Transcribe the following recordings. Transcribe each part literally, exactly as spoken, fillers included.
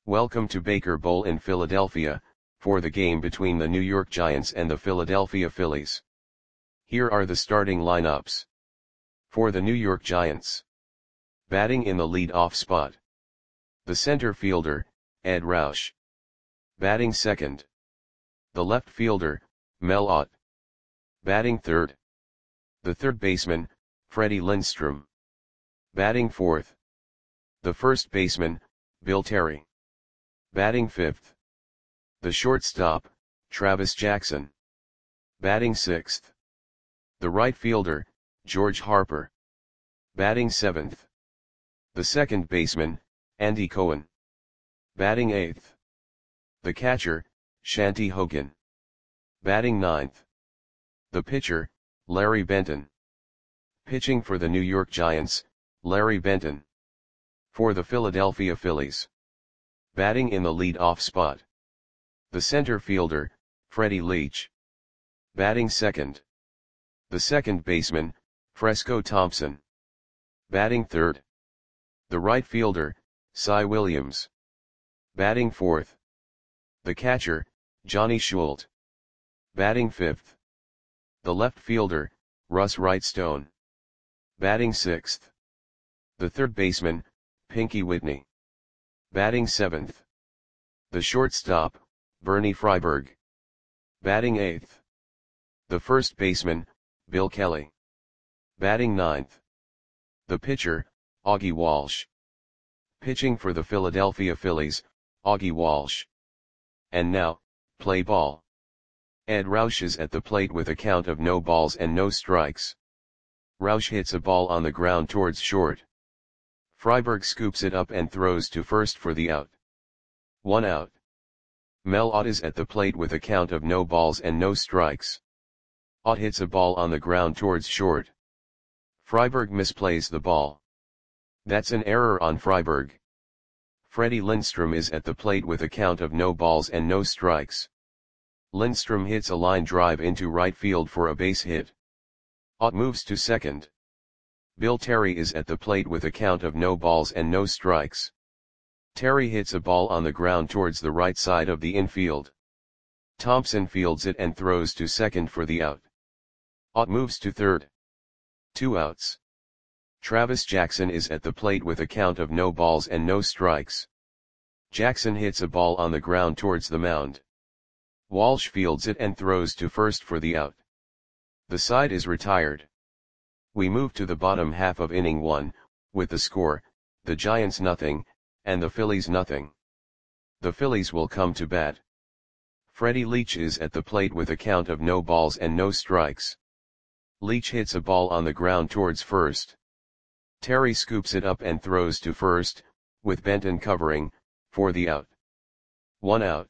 Welcome to Baker Bowl in Philadelphia, for the game between the New York Giants and the Philadelphia Phillies. Here are the starting lineups. For the New York Giants. Batting in the lead-off spot. The center fielder, Ed Roush. Batting second. The left fielder, Mel Ott. Batting third. The third baseman, Freddie Lindstrom. Batting fourth. The first baseman, Bill Terry. Batting fifth. The shortstop, Travis Jackson. Batting sixth. The right fielder, George Harper. Batting seventh. The second baseman, Andy Cohen. Batting eighth. The catcher, Shanty Hogan. Batting ninth. The pitcher, Larry Benton. Pitching for the New York Giants, Larry Benton. For the Philadelphia Phillies. Batting in the lead-off spot. The center fielder, Freddie Leach. Batting second. The second baseman, Fresco Thompson. Batting third. The right fielder, Cy Williams. Batting fourth. The catcher, Johnny Shult. Batting fifth. The left fielder, Russ Wrightstone. Batting sixth. The third baseman, Pinky Whitney. Batting seventh. The shortstop, Bernie Freiberg. Batting eighth. The first baseman, Bill Kelly. Batting ninth. The pitcher, Augie Walsh. Pitching for the Philadelphia Phillies, Augie Walsh. And now, play ball. Ed Roush is at the plate with a count of no balls and no strikes. Roush hits a ball on the ground towards short. Freiberg scoops it up and throws to first for the out. One out. Mel Ott is at the plate with a count of no balls and no strikes. Ott hits a ball on the ground towards short. Freiberg misplays the ball. That's an error on Freiberg. Freddie Lindstrom is at the plate with a count of no balls and no strikes. Lindstrom hits a line drive into right field for a base hit. Ott moves to second. Bill Terry is at the plate with a count of no balls and no strikes. Terry hits a ball on the ground towards the right side of the infield. Thompson fields it and throws to second for the out. Ott moves to third. Two outs. Travis Jackson is at the plate with a count of no balls and no strikes. Jackson hits a ball on the ground towards the mound. Walsh fields it and throws to first for the out. The side is retired. We move to the bottom half of inning one, with the score, the Giants nothing, and the Phillies nothing. The Phillies will come to bat. Freddie Leach is at the plate with a count of no balls and no strikes. Leach hits a ball on the ground towards first. Terry scoops it up and throws to first, with Benton covering, for the out. One out.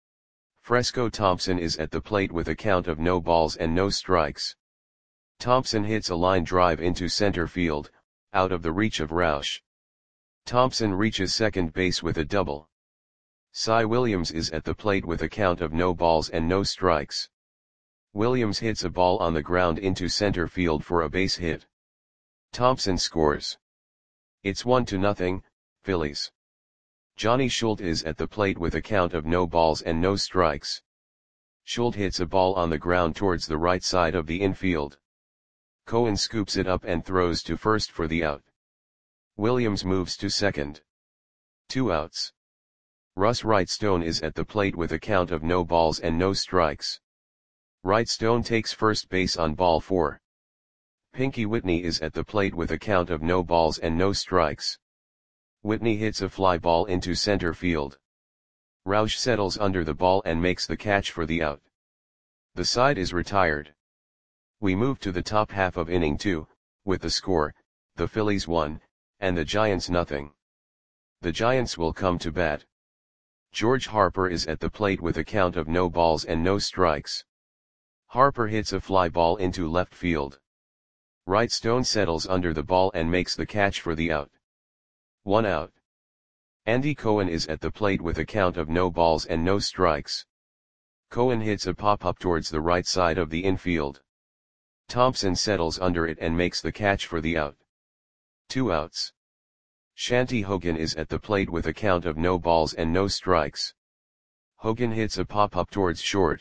Fresco Thompson is at the plate with a count of no balls and no strikes. Thompson hits a line drive into center field, out of the reach of Roush. Thompson reaches second base with a double. Cy Williams is at the plate with a count of no balls and no strikes. Williams hits a ball on the ground into center field for a base hit. Thompson scores. It's one to nothing, Phillies. Johnny Shult is at the plate with a count of no balls and no strikes. Shult hits a ball on the ground towards the right side of the infield. Cohen scoops it up and throws to first for the out. Williams moves to second. Two outs. Russ Wrightstone is at the plate with a count of no balls and no strikes. Wrightstone takes first base on ball four. Pinky Whitney is at the plate with a count of no balls and no strikes. Whitney hits a fly ball into center field. Roush settles under the ball and makes the catch for the out. The side is retired. We move to the top half of inning two, with the score, the Phillies one, and the Giants nothing. The Giants will come to bat. George Harper is at the plate with a count of no balls and no strikes. Harper hits a fly ball into left field. Wrightstone settles under the ball and makes the catch for the out. One out. Andy Cohen is at the plate with a count of no balls and no strikes. Cohen hits a pop-up towards the right side of the infield. Thompson settles under it and makes the catch for the out. Two outs. Shanti Hogan is at the plate with a count of no balls and no strikes. Hogan hits a pop-up towards short.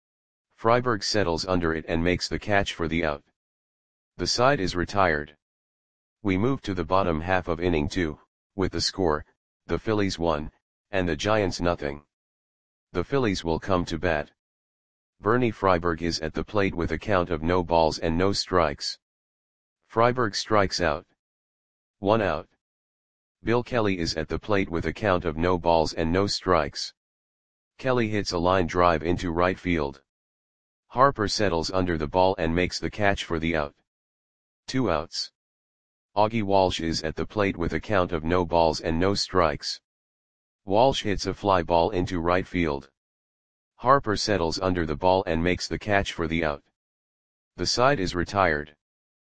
Freiberg settles under it and makes the catch for the out. The side is retired. We move to the bottom half of inning two, with the score, the Phillies one, and the Giants nothing. The Phillies will come to bat. Bernie Freiberg is at the plate with a count of no balls and no strikes. Freiberg strikes out. One out. Bill Kelly is at the plate with a count of no balls and no strikes. Kelly hits a line drive into right field. Harper settles under the ball and makes the catch for the out. Two outs. Augie Walsh is at the plate with a count of no balls and no strikes. Walsh hits a fly ball into right field. Harper settles under the ball and makes the catch for the out. The side is retired.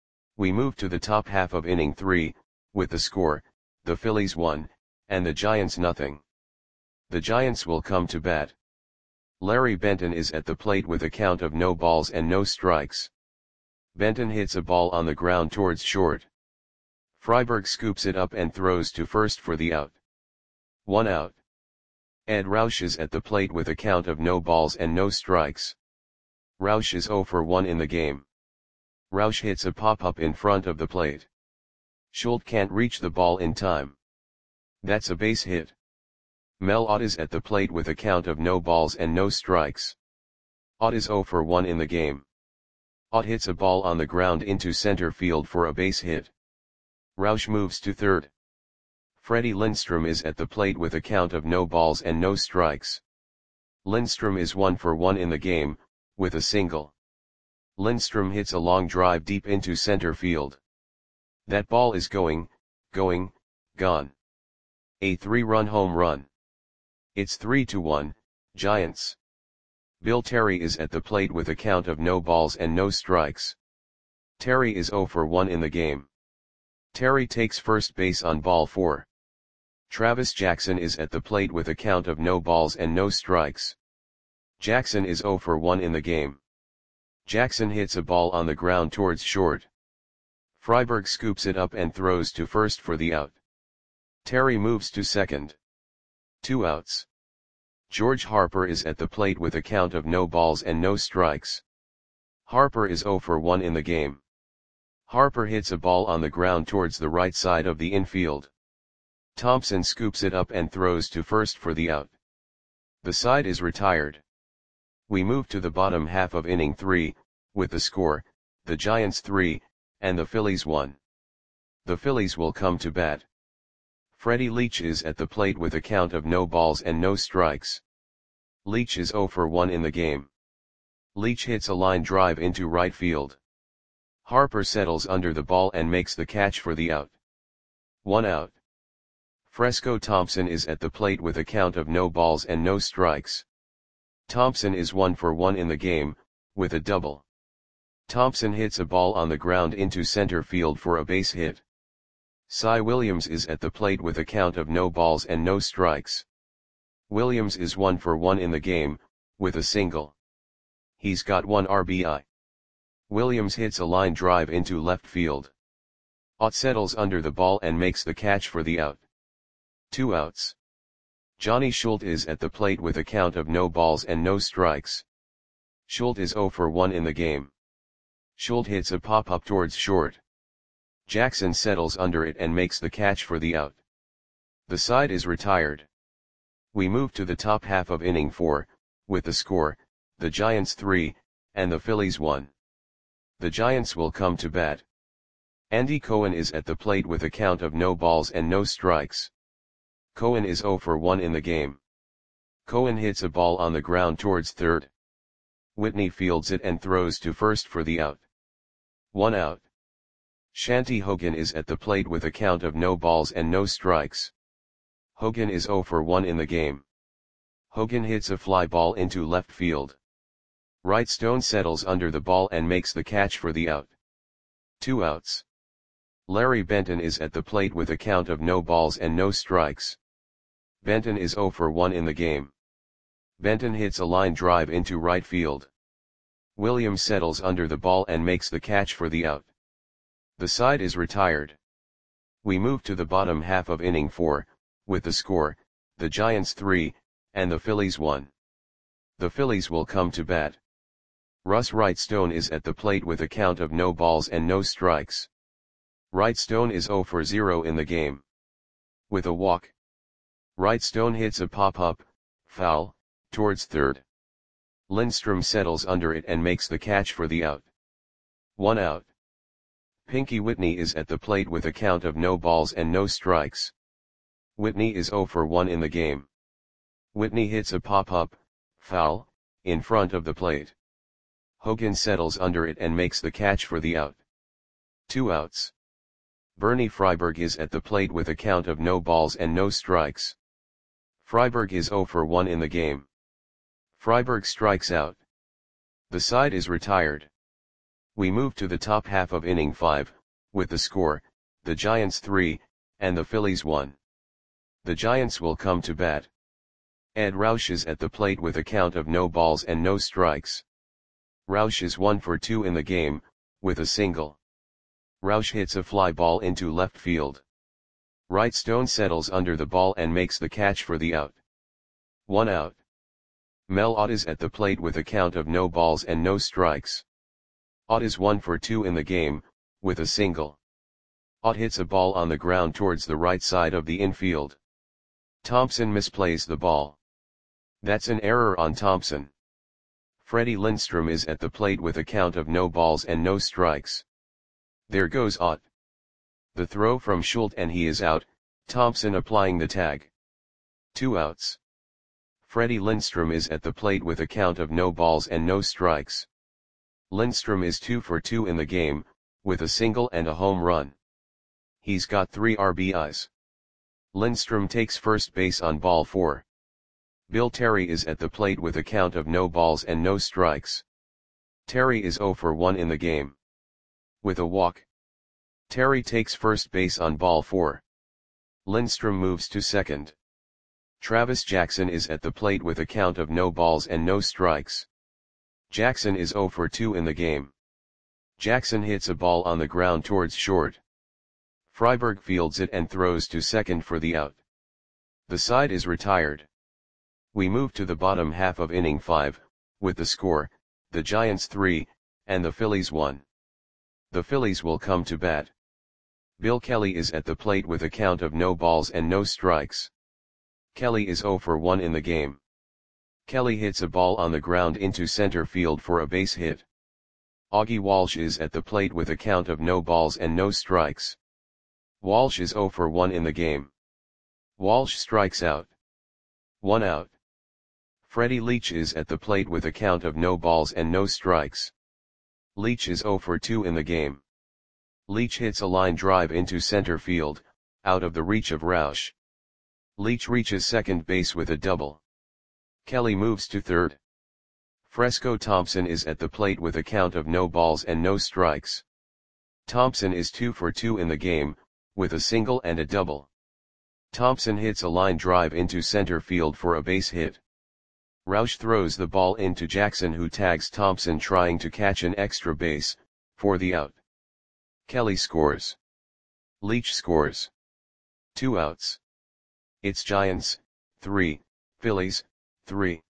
We move to the top half of inning three, with the score, the Phillies one, and the Giants nothing. The Giants will come to bat. Larry Benton is at the plate with a count of no balls and no strikes. Benton hits a ball on the ground towards short. Freiberg scoops it up and throws to first for the out. One out. Ed Roush is at the plate with a count of no balls and no strikes. Roush is oh for one in the game. Roush hits a pop-up in front of the plate. Schultz can't reach the ball in time. That's a base hit. Mel Ott is at the plate with a count of no balls and no strikes. Ott is oh for one in the game. Ott hits a ball on the ground into center field for a base hit. Roush moves to third. Freddie Lindstrom is at the plate with a count of no balls and no strikes. Lindstrom is one for one in the game, with a single. Lindstrom hits a long drive deep into center field. That ball is going, going, gone. A three-run home run. It's three to one, Giants. Bill Terry is at the plate with a count of no balls and no strikes. Terry is oh for one in the game. Terry takes first base on ball four. Travis Jackson is at the plate with a count of no balls and no strikes. Jackson is oh for one in the game. Jackson hits a ball on the ground towards short. Freiberg scoops it up and throws to first for the out. Terry moves to second. Two outs. George Harper is at the plate with a count of no balls and no strikes. Harper is oh for one in the game. Harper hits a ball on the ground towards the right side of the infield. Thompson scoops it up and throws to first for the out. The side is retired. We move to the bottom half of inning three, with the score, the Giants three, and the Phillies one. The Phillies will come to bat. Freddie Leach is at the plate with a count of no balls and no strikes. Leach is oh for one in the game. Leach hits a line drive into right field. Harper settles under the ball and makes the catch for the out. One out. Fresco Thompson is at the plate with a count of no balls and no strikes. Thompson is one for one in the game, with a double. Thompson hits a ball on the ground into center field for a base hit. Cy Williams is at the plate with a count of no balls and no strikes. Williams is one for one in the game, with a single. He's got one R B I. Williams hits a line drive into left field. Ott settles under the ball and makes the catch for the out. Two outs. Johnny Schultz is at the plate with a count of no balls and no strikes. Schultz is oh for one in the game. Schultz hits a pop-up towards short. Jackson settles under it and makes the catch for the out. The side is retired. We move to the top half of inning four, with the score, the Giants three, and the Phillies one. The Giants will come to bat. Andy Cohen is at the plate with a count of no balls and no strikes. Cohen is oh for one in the game. Cohen hits a ball on the ground towards third. Whitney fields it and throws to first for the out. One out. Shanti Hogan is at the plate with a count of no balls and no strikes. Hogan is oh for one in the game. Hogan hits a fly ball into left field. Wright Stone settles under the ball and makes the catch for the out. Two outs. Larry Benton is at the plate with a count of no balls and no strikes. Benton is oh for one in the game. Benton hits a line drive into right field. Williams settles under the ball and makes the catch for the out. The side is retired. We move to the bottom half of inning four, with the score, the Giants three, and the Phillies one. The Phillies will come to bat. Russ Wrightstone is at the plate with a count of no balls and no strikes. Wrightstone is zero for zero in the game. With a walk, Wrightstone hits a pop-up, foul, towards third. Lindstrom settles under it and makes the catch for the out. One out. Pinky Whitney is at the plate with a count of no balls and no strikes. Whitney is zero for one in the game. Whitney hits a pop-up, foul, in front of the plate. Hogan settles under it and makes the catch for the out. Two outs. Bernie Freiberg is at the plate with a count of no balls and no strikes. Freiberg is zero for one in the game. Freiberg strikes out. The side is retired. We move to the top half of inning five, with the score, the Giants three, and the Phillies one. The Giants will come to bat. Ed Roush is at the plate with a count of no balls and no strikes. Roush is one for two in the game, with a single. Roush hits a fly ball into left field. Wrightstone settles under the ball and makes the catch for the out. One out. Mel Ott is at the plate with a count of no balls and no strikes. Ott is one for two in the game, with a single. Ott hits a ball on the ground towards the right side of the infield. Thompson misplays the ball. That's an error on Thompson. Freddie Lindstrom is at the plate with a count of no balls and no strikes. There goes Ott. The throw from Schultz and he is out, Thompson applying the tag. Two outs. Freddie Lindstrom is at the plate with a count of no balls and no strikes. Lindstrom is two for two in the game, with a single and a home run. He's got three R B Is. Lindstrom takes first base on ball four. Bill Terry is at the plate with a count of no balls and no strikes. Terry is zero for one in the game. With a walk, Terry takes first base on ball four. Lindstrom moves to second. Travis Jackson is at the plate with a count of no balls and no strikes. Jackson is zero for two in the game. Jackson hits a ball on the ground towards short. Freiberg fields it and throws to second for the out. The side is retired. We move to the bottom half of inning five, with the score, the Giants three, and the Phillies one. The Phillies will come to bat. Bill Kelly is at the plate with a count of no balls and no strikes. Kelly is zero for one in the game. Kelly hits a ball on the ground into center field for a base hit. Augie Walsh is at the plate with a count of no balls and no strikes. Walsh is zero for one in the game. Walsh strikes out. One out. Freddie Leach is at the plate with a count of no balls and no strikes. Leach is zero for two in the game. Leach hits a line drive into center field, out of the reach of Roush. Leach reaches second base with a double. Kelly moves to third. Fresco Thompson is at the plate with a count of no balls and no strikes. Thompson is two for two in the game, with a single and a double. Thompson hits a line drive into center field for a base hit. Roush throws the ball into Jackson, who tags Thompson trying to catch an extra base, for the out. Kelly scores. Leach scores. Two outs. It's Giants, three, Phillies, three.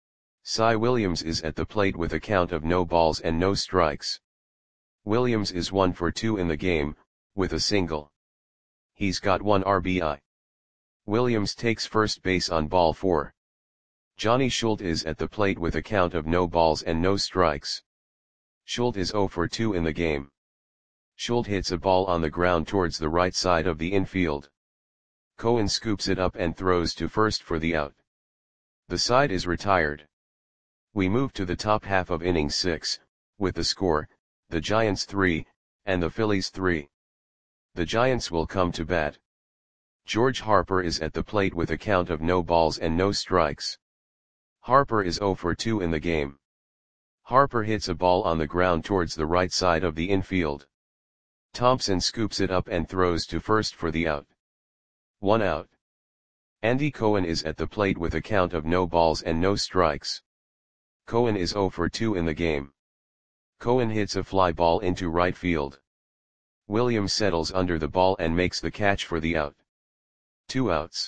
Cy Williams is at the plate with a count of no balls and no strikes. Williams is one for two in the game, with a single. He's got one R B I. Williams takes first base on ball four. Johnny Schultz is at the plate with a count of no balls and no strikes. Schultz is zero for two in the game. Schultz hits a ball on the ground towards the right side of the infield. Cohen scoops it up and throws to first for the out. The side is retired. We move to the top half of inning six, with the score, the Giants three, and the Phillies three. The Giants will come to bat. George Harper is at the plate with a count of no balls and no strikes. Harper is zero for two in the game. Harper hits a ball on the ground towards the right side of the infield. Thompson scoops it up and throws to first for the out. One out. Andy Cohen is at the plate with a count of no balls and no strikes. Cohen is zero for two in the game. Cohen hits a fly ball into right field. Williams settles under the ball and makes the catch for the out. Two outs.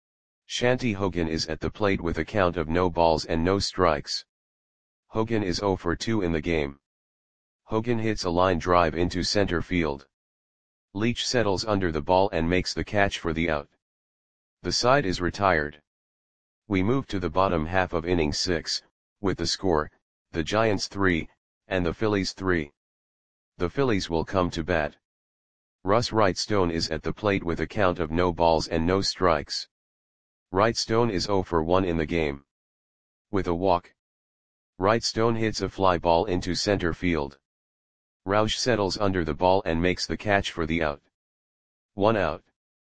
Shanti Hogan is at the plate with a count of no balls and no strikes. Hogan is oh for two in the game. Hogan hits a line drive into center field. Leach settles under the ball and makes the catch for the out. The side is retired. We move to the bottom half of inning six, with the score, the Giants three, and the Phillies three. The Phillies will come to bat. Russ Wrightstone is at the plate with a count of no balls and no strikes. Wrightstone is oh for one in the game. With a walk, Wrightstone hits a fly ball into center field. Roush settles under the ball and makes the catch for the out. One out.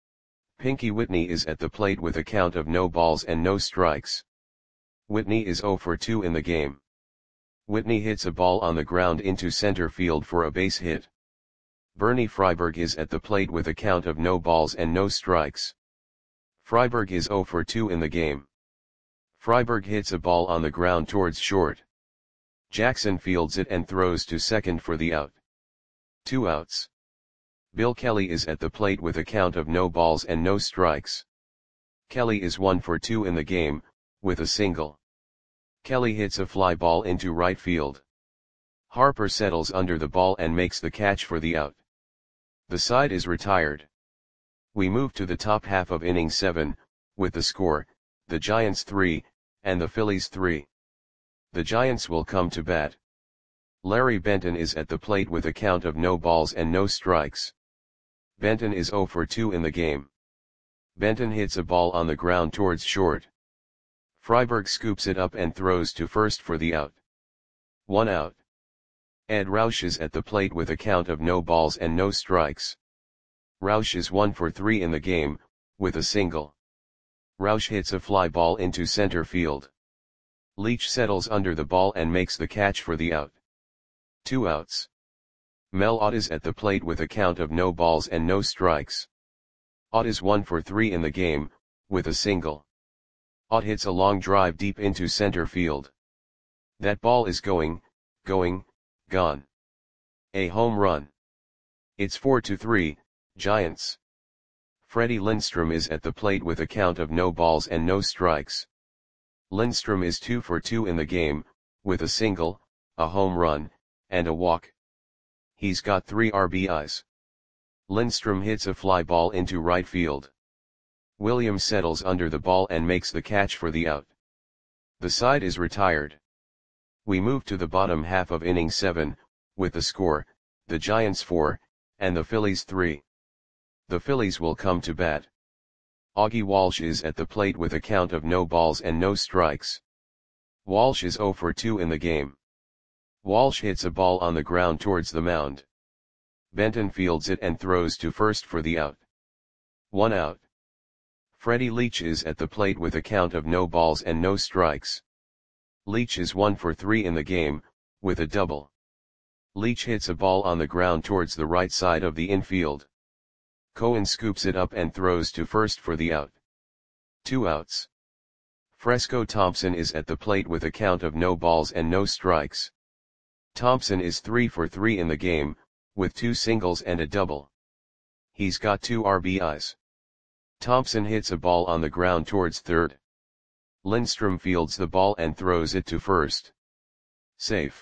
Pinky Whitney is at the plate with a count of no balls and no strikes. Whitney is oh for two in the game. Whitney hits a ball on the ground into center field for a base hit. Bernie Freiberg is at the plate with a count of no balls and no strikes. Freiberg is oh for two in the game. Freiberg hits a ball on the ground towards short. Jackson fields it and throws to second for the out. Two outs. Bill Kelly is at the plate with a count of no balls and no strikes. Kelly is one for two in the game, with a single. Kelly hits a fly ball into right field. Harper settles under the ball and makes the catch for the out. The side is retired. We move to the top half of inning seven, with the score, the Giants three, and the Phillies three. The Giants will come to bat. Larry Benton is at the plate with a count of no balls and no strikes. Benton is oh for two in the game. Benton hits a ball on the ground towards short. Freiberg scoops it up and throws to first for the out. One out. Ed Roush is at the plate with a count of no balls and no strikes. Roush is one for three in the game, with a single. Roush hits a fly ball into center field. Leach settles under the ball and makes the catch for the out. Two outs. Mel Ott is at the plate with a count of no balls and no strikes. Ott is one for three in the game, with a single. Ott hits a long drive deep into center field. That ball is going, going, gone. A home run. It's four to three, Giants. Freddie Lindstrom is at the plate with a count of no balls and no strikes. Lindstrom is two for two in the game, with a single, a home run, and a walk. He's got three R B Is. Lindstrom hits a fly ball into right field. Williams settles under the ball and makes the catch for the out. The side is retired. We move to the bottom half of inning seven, with the score, the Giants four, and the Phillies three. The Phillies will come to bat. Augie Walsh is at the plate with a count of no balls and no strikes. Walsh is oh for two in the game. Walsh hits a ball on the ground towards the mound. Benton fields it and throws to first for the out. One out. Freddie Leach is at the plate with a count of no balls and no strikes. Leach is one for three in the game, with a double. Leach hits a ball on the ground towards the right side of the infield. Cohen scoops it up and throws to first for the out. Two outs. Fresco Thompson is at the plate with a count of no balls and no strikes. Thompson is three for three in the game, with two singles and a double. He's got two R B Is. Thompson hits a ball on the ground towards third. Lindstrom fields the ball and throws it to first. Safe.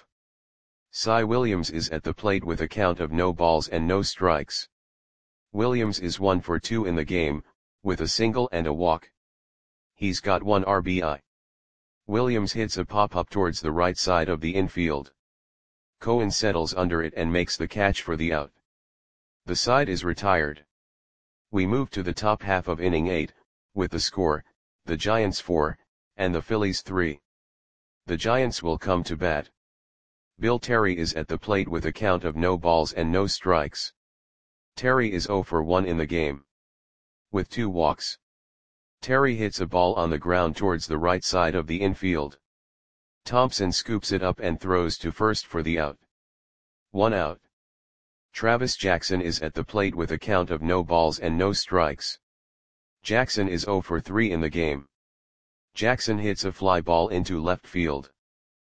Cy Williams is at the plate with a count of no balls and no strikes. Williams is one for two in the game, with a single and a walk. He's got one R B I. Williams hits a pop-up towards the right side of the infield. Cohen settles under it and makes the catch for the out. The side is retired. We move to the top half of inning eight, with the score, the Giants four, and the Phillies three. The Giants will come to bat. Bill Terry is at the plate with a count of no balls and no strikes. Terry is oh for one in the game. With two walks. Terry hits a ball on the ground towards the right side of the infield. Thompson scoops it up and throws to first for the out. One out. Travis Jackson is at the plate with a count of no balls and no strikes. Jackson is oh for three in the game. Jackson hits a fly ball into left field.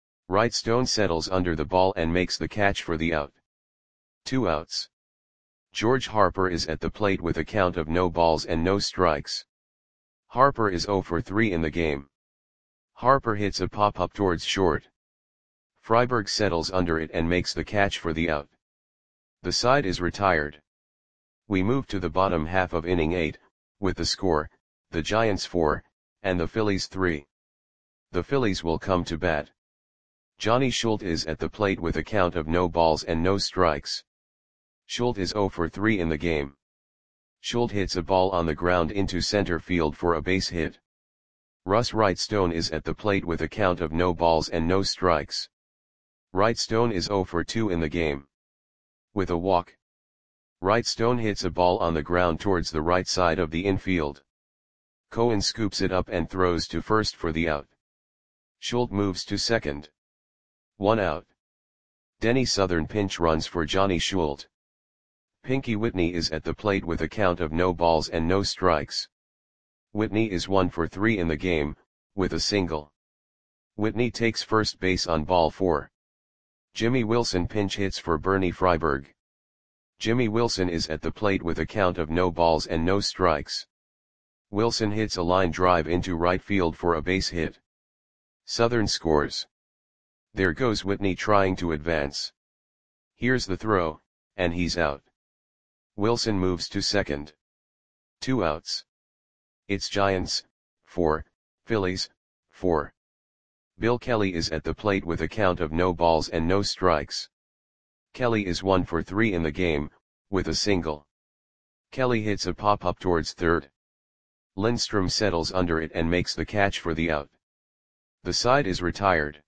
Wrightstone settles under the ball and makes the catch for the out. Two outs. George Harper is at the plate with a count of no balls and no strikes. Harper is zero for three in the game. Harper hits a pop-up towards short. Freiberg settles under it and makes the catch for the out. The side is retired. We move to the bottom half of inning eight, with the score, the Giants four, and the Phillies three. The Phillies will come to bat. Johnny Schulte is at the plate with a count of no balls and no strikes. Schulte is zero for three in the game. Schulte hits a ball on the ground into center field for a base hit. Russ Wrightstone is at the plate with a count of no balls and no strikes. Wrightstone is zero for two in the game. With a walk, Wrightstone hits a ball on the ground towards the right side of the infield. Cohen scoops it up and throws to first for the out. Schulte moves to second. One out. Denny Southern pinch runs for Johnny Schulte. Pinky Whitney is at the plate with a count of no balls and no strikes. Whitney is one for three in the game, with a single. Whitney takes first base on ball four. Jimmy Wilson pinch hits for Bernie Freiberg. Jimmy Wilson is at the plate with a count of no balls and no strikes. Wilson hits a line drive into right field for a base hit. Southern scores. There goes Whitney trying to advance. Here's the throw, and he's out. Wilson moves to second. Two outs. It's Giants, four, Phillies, four. Bill Kelly is at the plate with a count of no balls and no strikes. Kelly is one for three in the game, with a single. Kelly hits a pop-up towards third. Lindstrom settles under it and makes the catch for the out. The side is retired.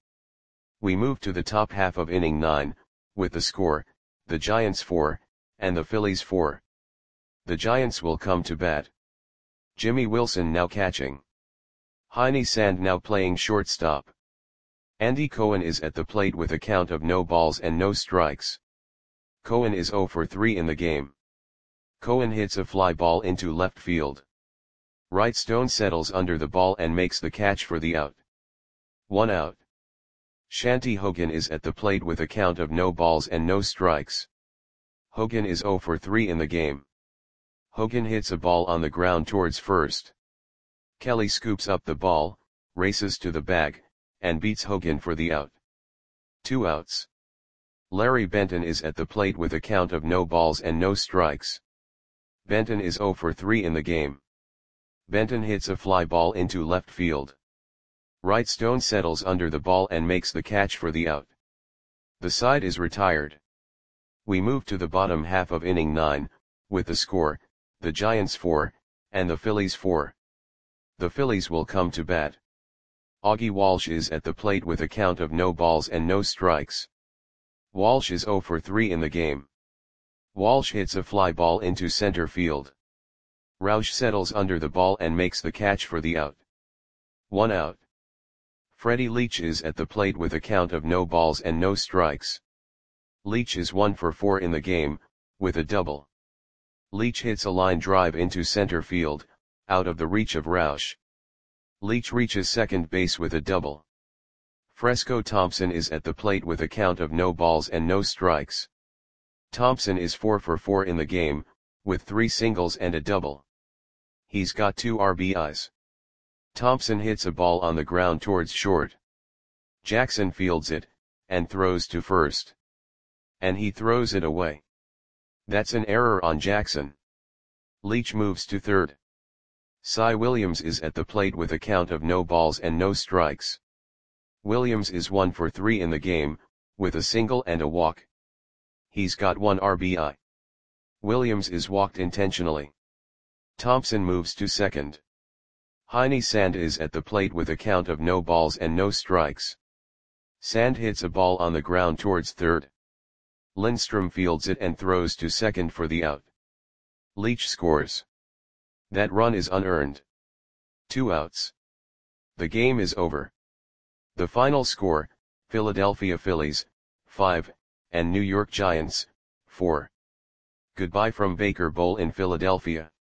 We move to the top half of inning nine, with the score, the Giants four, and the Phillies four. The Giants will come to bat. Jimmy Wilson now catching. Heine Sand now playing shortstop. Andy Cohen is at the plate with a count of no balls and no strikes. Cohen is zero for three in the game. Cohen hits a fly ball into left field. Wrightstone settles under the ball and makes the catch for the out. One out. Shanty Hogan is at the plate with a count of no balls and no strikes. Hogan is zero for three in the game. Hogan hits a ball on the ground towards first. Kelly scoops up the ball, races to the bag, and beats Hogan for the out. Two outs. Larry Benton is at the plate with a count of no balls and no strikes. Benton is zero for three in the game. Benton hits a fly ball into left field. Wrightstone settles under the ball and makes the catch for the out. The side is retired. We move to the bottom half of inning nine, with the score, the Giants four, and the Phillies four. The Phillies will come to bat. Augie Walsh is at the plate with a count of no balls and no strikes. Walsh is zero for three in the game. Walsh hits a fly ball into center field. Roush settles under the ball and makes the catch for the out. One out. Freddie Leach is at the plate with a count of no balls and no strikes. Leach is one for four in the game, with a double. Leach hits a line drive into center field, out of the reach of Roush. Leach reaches second base with a double. Fresco Thompson is at the plate with a count of no balls and no strikes. Thompson is four for four in the game, with three singles and a double. He's got two R B Is. Thompson hits a ball on the ground towards short. Jackson fields it, and throws to first. And he throws it away. That's an error on Jackson. Leach moves to third. Cy Williams is at the plate with a count of no balls and no strikes. Williams is one for three in the game, with a single and a walk. He's got one R B I. Williams is walked intentionally. Thompson moves to second. Heine Sand is at the plate with a count of no balls and no strikes. Sand hits a ball on the ground towards third. Lindstrom fields it and throws to second for the out. Leach scores. That run is unearned. Two outs. The game is over. The final score, Philadelphia Phillies, five, and New York Giants, four. Goodbye from Baker Bowl in Philadelphia.